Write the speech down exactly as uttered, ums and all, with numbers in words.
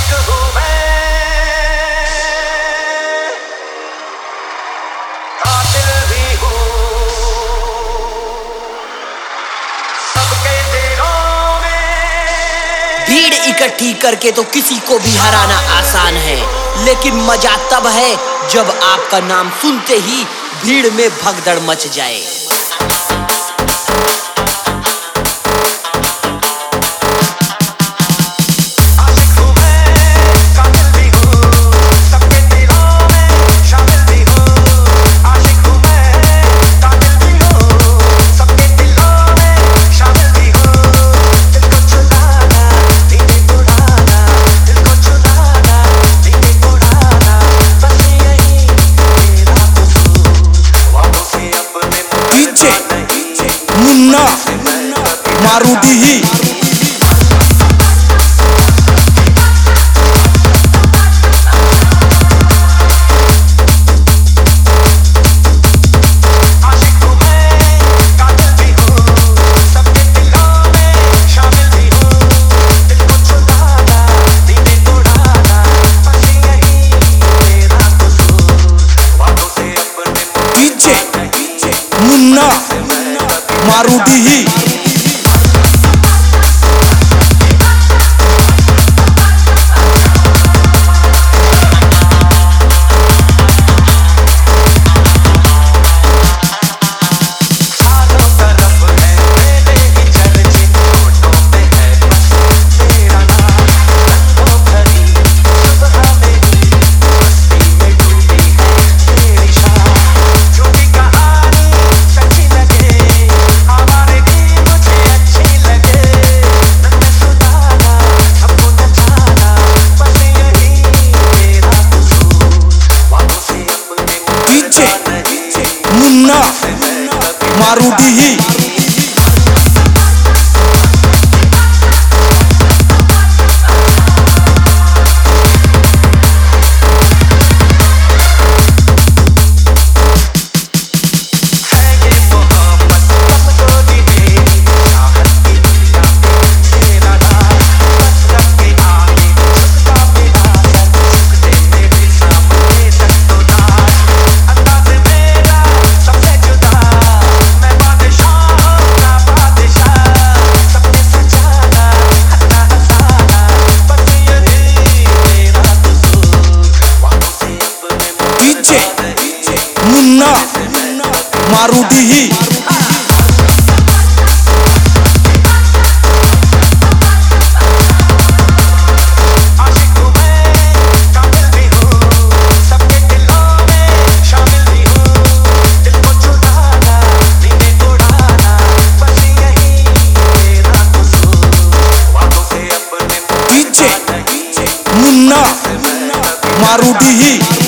भीड़ इकट्ठी करके तो किसी को भी हराना आसान है, लेकिन मजा तब है जब आपका नाम सुनते ही भीड़ में भगदड़ मच जाए। मुन्ना मारुति ही मुन्ना मारुति ही मुन्ना मारुति ही मुन्ना मारुति ही मुन्ना मारुति ही